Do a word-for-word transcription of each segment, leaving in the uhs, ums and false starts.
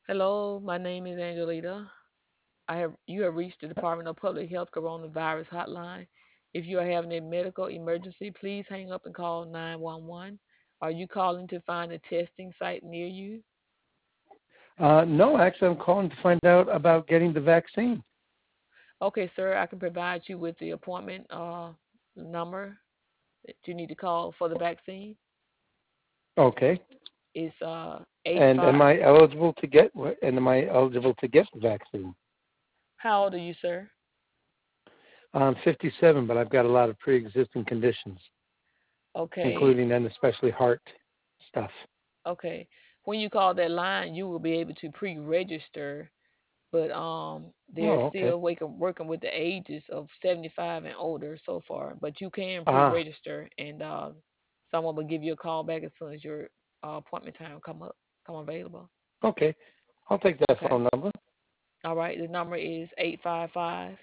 Hello, my name is Angelita. I have you have reached the Department of Public Health Coronavirus Hotline. If you are having a medical emergency, please hang up and call nine one one. Are you calling to find a testing site near you? Uh, no, actually, I'm calling to find out about getting the vaccine. Okay, sir, I can provide you with the appointment uh, number that you need to call for the vaccine. Okay. It's uh eight And five. am I eligible to get? And am I eligible to get the vaccine? How old are you, sir? I'm fifty-seven, but I've got a lot of pre-existing conditions, Okay, including and especially heart stuff. okay. When you call that line, you will be able to pre-register, but um they're Oh, okay. still working working with the ages of seventy-five and older so far. But you can Ah, pre-register, and uh, someone will give you a call back as soon as your uh, appointment time come up come available. okay. I'll take that Okay. phone number. All right. The number is eight five five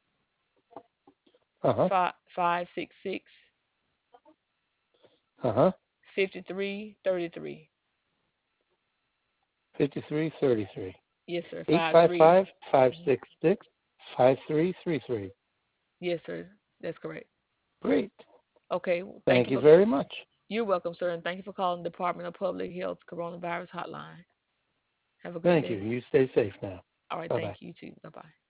Uh huh. five five six six Uh huh. fifty three thirty three. Fifty-three thirty-three. Yes, sir. Eight Five five three. five five Mhm. six six five three three three. Yes, sir. That's correct. Great. Okay. Well, thank Thank you you for. very much. You're welcome, sir, and thank you for calling the Department of Public Health Coronavirus Hotline. Have a great Thank you. day. You stay safe now. All right. Bye bye. Thank you too. Bye bye.